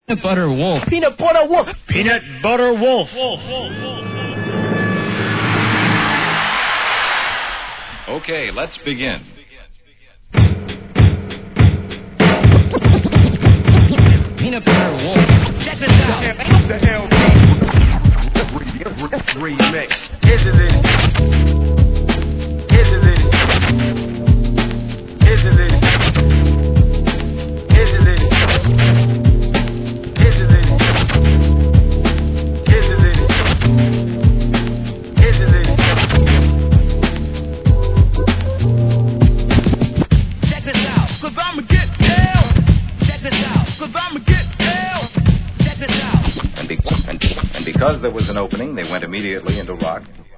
Peanut butter wolf. Peanut butter wolf. Peanut butter wolf. Okay, let's begin. Peanut butter wolf. Check this out. The hell remix. Isn't it? Isn't it? Isn't it? Isn't it? Isn't it? Isn't it? Isn't it? Check this out. 'Cause I'ma get down. Check this out. 'Cause I'ma get down. Check this out. And because there was an opening, they went immediately into rock.